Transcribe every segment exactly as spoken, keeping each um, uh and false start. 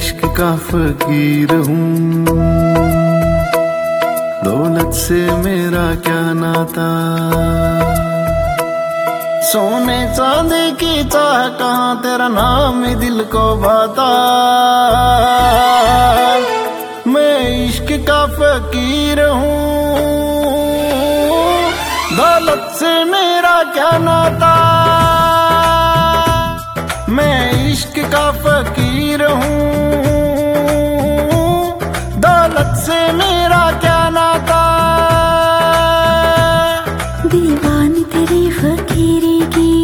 इश्क का फकीर हूँ, दौलत से मेरा क्या नाता। सोने चांदी की चाह कहाँ, तेरा नाम ही दिल को भाता। मैं इश्क का फकीर हूँ, दौलत से मेरा क्या नाता। मैं इश्क का फकीर हूँ, दौलत से मेरा क्या नाता। दीवानी तेरी फकीरी की,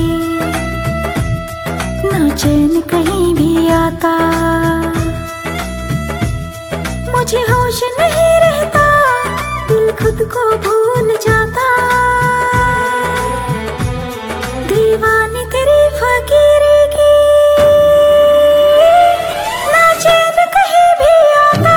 ना चैन कहीं भी आता। मुझे होश नहीं रहता, दिल खुद को भूल जाता। दीवानी तेरी फकीरी की, ना चैन कहीं भी आता।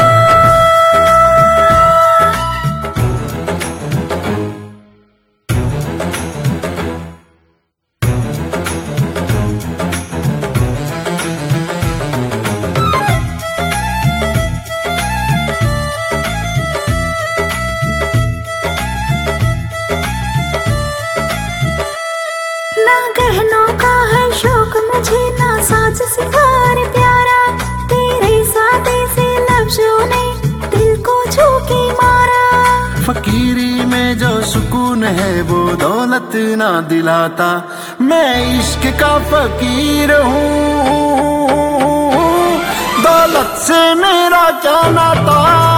ना गहनों का है शौक मुझे, ना साज सिंगार प्यारा। तेरे सादे से लफ्जों ने दिल को छू के मारा। फकीरी में जो सुकून है वो दौलत ना दिलाता। मैं इश्क का फकीर हूँ, दौलत से मेरा क्या नाता।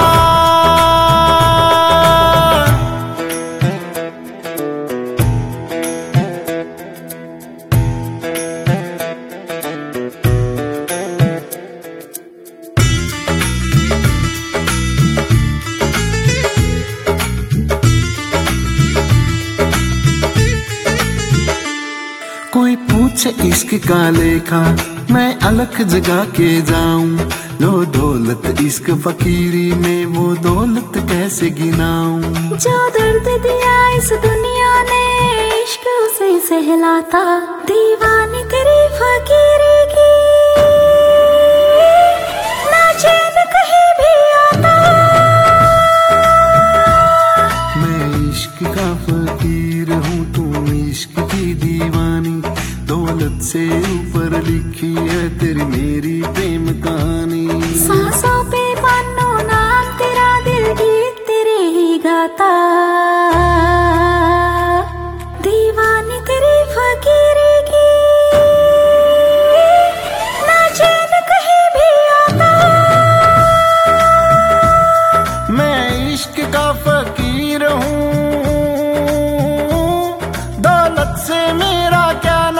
कोई पूछे इश्क का लेखा, मैं अलग जगा के जाऊं। लो दौलत इश्क फकीरी में, वो दौलत कैसे गिनाऊं। जो दर्द दिया इस दुनिया ने, इश्क उसे सहलाता। दीवानी तेरी फकीरी की, ना चैन कहीं भी आता। मैं इश्क का फकीर हूँ, तुम इश्क की दीवानी। दौलत से ऊपर लिखी है तेरी मेरी प्रेम कहानी। सांसों पे मानो नाम तेरा, दिल गीत तेरे ही गाता। दीवानी तेरी फकीरी की, ना चैन कहीं भी आता। मैं इश्क का फकीर हूँ, दौलत से मेरा क्या